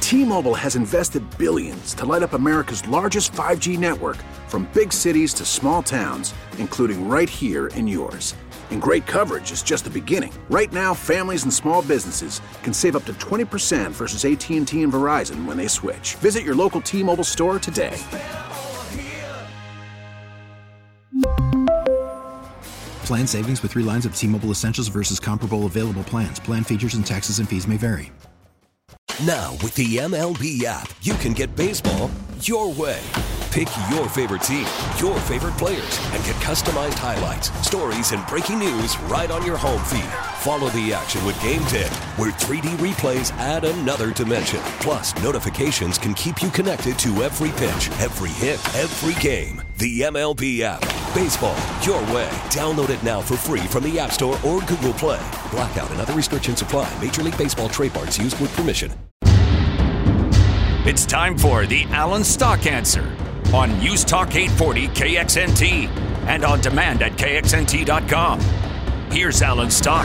T-Mobile has invested billions to light up America's largest 5G network, from big cities to small towns, including right here in yours. And great coverage is just the beginning. Right now, families and small businesses can save up to 20% versus AT&T and Verizon when they switch. Visit your local T-Mobile store today. Plan savings with 3 lines of T-Mobile Essentials versus comparable available plans. Plan features and taxes and fees may vary. Now, with the MLB app, you can get baseball your way. Pick your favorite team, your favorite players, and get customized highlights, stories, and breaking news right on your home feed. Follow the action with Game Day, where 3D replays add another dimension. Plus, notifications can keep you connected to every pitch, every hit, every game. The MLB app. Baseball your way. Download it now for free from the App Store or Google Play. Blackout and other restrictions apply. Major League Baseball trademarks used with permission. It's time for the Alan Stock Answer on News Talk 840 KXNT and on demand at KXNT.com. Here's Alan Stock.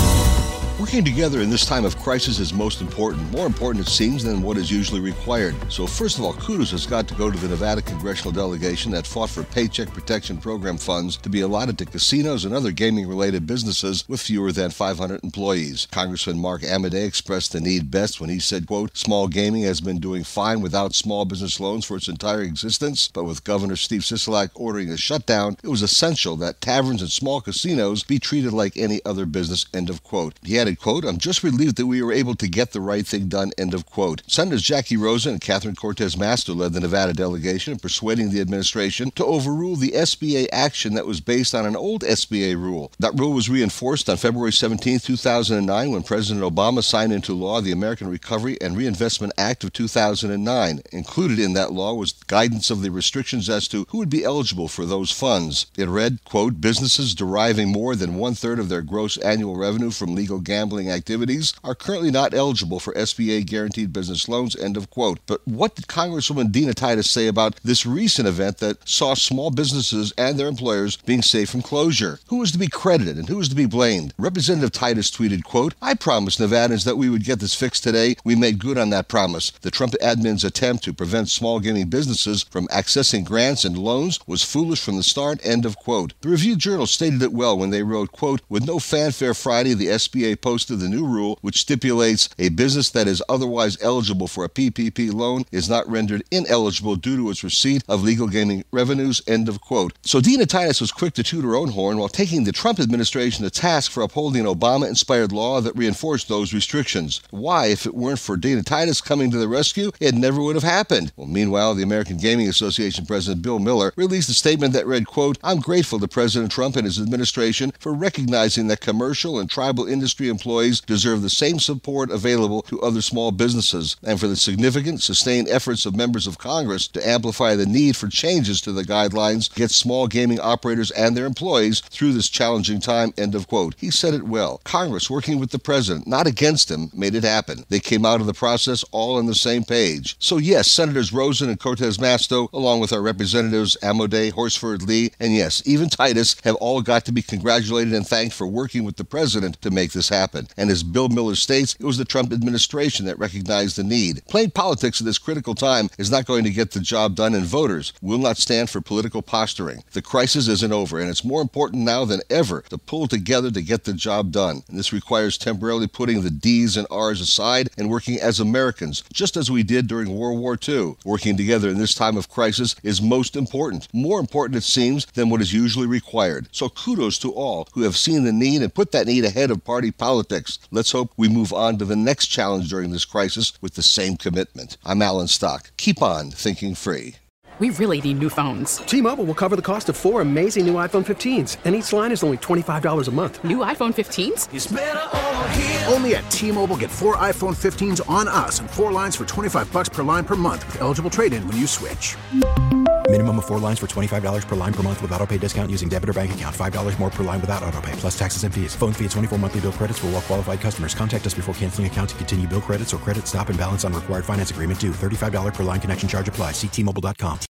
Working together in this time of crisis is most important. More important, it seems, than what is usually required. So first of all, kudos has got to go to the Nevada congressional delegation that fought for Paycheck Protection Program funds to be allotted to casinos and other gaming-related businesses with fewer than 500 employees. Congressman Mark Amodei expressed the need best when he said, quote, small gaming has been doing fine without small business loans for its entire existence, but with Governor Steve Sisolak ordering a shutdown, it was essential that taverns and small casinos be treated like any other business, end of quote. He added, quote, I'm just relieved that we were able to get the right thing done, end of quote. Senators Jackie Rosen and Catherine Cortez Masto led the Nevada delegation in persuading the administration to overrule the SBA action that was based on an old SBA rule. That rule was reinforced on February 17, 2009, when President Obama signed into law the American Recovery and Reinvestment Act of 2009. Included in that law was guidance of the restrictions as to who would be eligible for those funds. It read, quote, businesses deriving more than 1/3 of their gross annual revenue from legal gambling activities are currently not eligible for SBA guaranteed business loans, end of quote. But what did Congresswoman Dina Titus say about this recent event that saw small businesses and their employers being saved from closure? Who is to be credited and who is to be blamed? Representative Titus tweeted, quote, I promised Nevadans that we would get this fixed today. We made good on that promise. The Trump admin's attempt to prevent small gaming businesses from accessing grants and loans was foolish from the start, end of quote. The Review-Journal stated it well when they wrote, quote, with no fanfare Friday, the SBA posted the new rule which stipulates a business that is otherwise eligible for a PPP loan is not rendered ineligible due to its receipt of legal gaming revenues, end of quote. So Dina Titus was quick to toot her own horn while taking the Trump administration to task for upholding an Obama-inspired law that reinforced those restrictions. Why, if it weren't for Dina Titus coming to the rescue, it never would have happened. Well, meanwhile, the American Gaming Association President Bill Miller released a statement that read, quote, I'm grateful to President Trump and his administration for recognizing that commercial and tribal industry employees deserve the same support available to other small businesses, and for the significant, sustained efforts of members of Congress to amplify the need for changes to the guidelines to get small gaming operators and their employees through this challenging time, end of quote. He said it well. Congress, working with the president, not against him, made it happen. They came out of the process all on the same page. So yes, Senators Rosen and Cortez Masto, along with our representatives Amodei, Horsford, Lee, and yes, even Titus, have all got to be congratulated and thanked for working with the president to make this happen. And as Bill Miller states, it was the Trump administration that recognized the need. Playing politics at this critical time is not going to get the job done, and voters will not stand for political posturing. The crisis isn't over, and it's more important now than ever to pull together to get the job done. And this requires temporarily putting the D's and R's aside and working as Americans, just as we did during World War II. Working together in this time of crisis is most important. More important, it seems, than what is usually required. So kudos to all who have seen the need and put that need ahead of party politics. Let's hope we move on to the next challenge during this crisis with the same commitment. I'm Alan Stock. Keep on thinking free. We really need new phones. T-Mobile will cover the cost of 4 amazing new iPhone 15s, and each line is only $25 a month. New iPhone 15s? It's better over here. Only at T-Mobile, get 4 iPhone 15s on us and 4 lines for $25 per line per month with eligible trade-in when you switch. Minimum of 4 lines for $25 per line per month with autopay discount using debit or bank account. $5 more per line without autopay, plus taxes and fees. Phone fee at 24 monthly bill credits for well-qualified customers. Contact us before canceling account to continue bill credits or credit stop and balance on required finance agreement due. $35 per line connection charge applies. See T-Mobile.com.